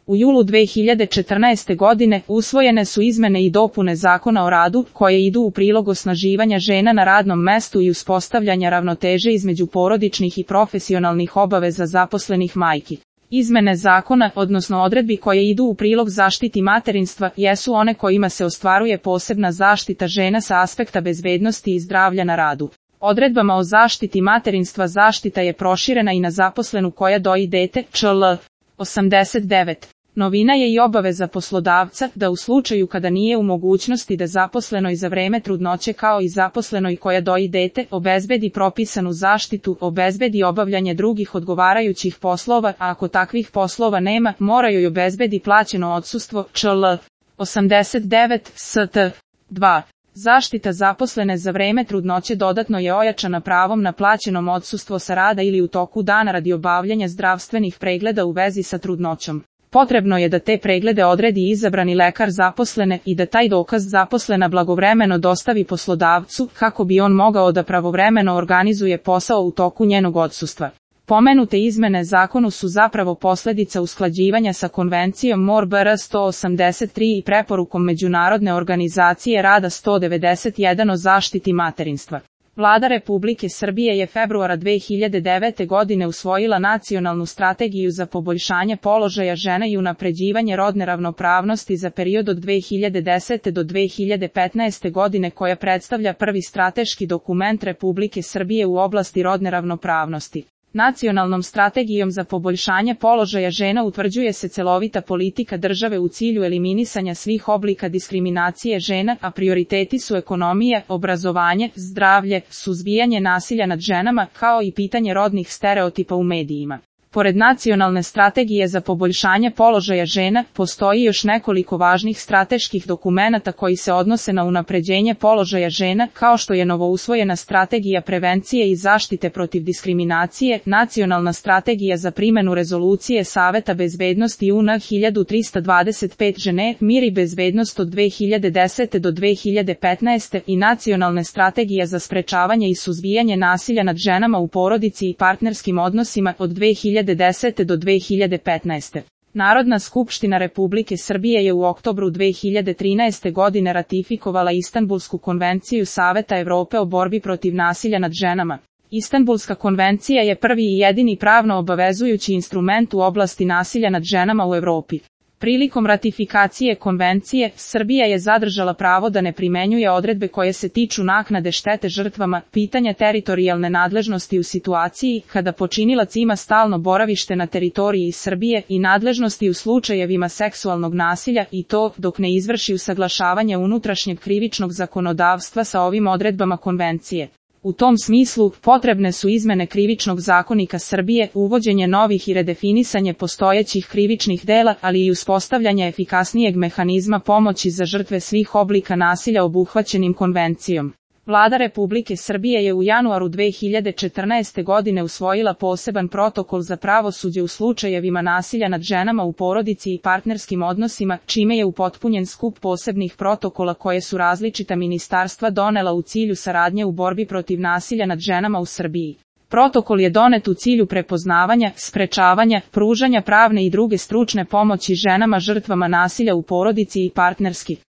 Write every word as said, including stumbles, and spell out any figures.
U julu dve hiljade četrnaeste. godine usvojene su izmene i dopune Zakona o radu, koje idu u prilog osnaživanja žena na radnom mestu i uspostavljanja ravnoteže između porodičnih i profesionalnih obaveza zaposlenih majki. Izmene zakona, odnosno odredbi koje idu u prilog zaštiti materinstva, jesu one kojima se ostvaruje posebna zaštita žena sa aspekta bezbednosti i zdravlja na radu. Odredbama o zaštiti materinstva zaštita je proširena i na zaposlenu koja doji dete, čl. osamdeset devet. Novina je i obaveza poslodavca da u slučaju kada nije u mogućnosti da zaposlenoj za vreme trudnoće kao i zaposlenoj koja doji dete obezbedi propisanu zaštitu, obezbedi obavljanje drugih odgovarajućih poslova, a ako takvih poslova nema, mora joj obezbedi plaćeno odsustvo, čl. osamdeset devet st. dva. Zaštita zaposlene za vreme trudnoće dodatno je ojačana pravom na plaćenom odsustvo sa rada ili u toku dana radi obavljanja zdravstvenih pregleda u vezi sa trudnoćom. Potrebno je da te preglede odredi izabrani lekar zaposlene i da taj dokaz zaposlena blagovremeno dostavi poslodavcu, kako bi on mogao da pravovremeno organizuje posao u toku njenog odsustva. Pomenute izmene zakonu su zapravo posledica usklađivanja sa Konvencijom M O R B R sto osamdeset tri i preporukom Međunarodne organizacije rada sto devedeset jedan o zaštiti materinstva. Vlada Republike Srbije je februara dve hiljade devete. godine usvojila Nacionalnu strategiju za poboljšanje položaja žena i unapređivanje rodne ravnopravnosti za period od dve hiljade desete. do dve hiljade petnaeste. godine, koja predstavlja prvi strateški dokument Republike Srbije u oblasti rodne ravnopravnosti. Nacionalnom strategijom za poboljšanje položaja žena utvrđuje se celovita politika države u cilju eliminisanja svih oblika diskriminacije žena, a prioriteti su ekonomija, obrazovanje, zdravlje, suzbijanje nasilja nad ženama, kao i pitanje rodnih stereotipa u medijima. Pored nacionalne strategije za poboljšanje položaja žena, postoji još nekoliko važnih strateških dokumenata koji se odnose na unapređenje položaja žena, kao što je novousvojena strategija prevencije i zaštite protiv diskriminacije, nacionalna strategija za primenu rezolucije Saveta bezbednosti U N hiljadu trista dvadeset pet žene, mir i bezbednost od dve hiljade desete. do dve hiljade petnaeste. i nacionalne strategija za sprečavanje i suzbijanje nasilja nad ženama u porodici i partnerskim odnosima od dve hiljade desete. do dve hiljade petnaeste. Narodna skupština Republike Srbije je u oktobru dve hiljade trinaeste. godine ratifikovala Istanbulsku konvenciju Saveta Evrope o borbi protiv nasilja nad ženama. Istanbulska konvencija je prvi i jedini pravno obavezujući instrument u oblasti nasilja nad ženama u Evropi. Prilikom ratifikacije konvencije, Srbija je zadržala pravo da ne primenjuje odredbe koje se tiču naknade štete žrtvama, pitanja teritorijalne nadležnosti u situaciji kada počinilac ima stalno boravište na teritoriji Srbije i nadležnosti u slučajevima seksualnog nasilja, i to dok ne izvrši usaglašavanje unutrašnjeg krivičnog zakonodavstva sa ovim odredbama konvencije. U tom smislu, potrebne su izmene Krivičnog zakonika Srbije, uvođenje novih i redefinisanje postojećih krivičnih dela, ali i uspostavljanje efikasnijeg mehanizma pomoći za žrtve svih oblika nasilja obuhvaćenim konvencijom. Vlada Republike Srbije je u januaru dve hiljade četrnaeste. godine usvojila poseban protokol za pravosuđe u slučajevima nasilja nad ženama u porodici i partnerskim odnosima, čime je upotpunjen skup posebnih protokola koje su različita ministarstva donela u cilju saradnje u borbi protiv nasilja nad ženama u Srbiji. Protokol je donet u cilju prepoznavanja, sprečavanja, pružanja pravne i druge stručne pomoći ženama žrtvama nasilja u porodici i partnerski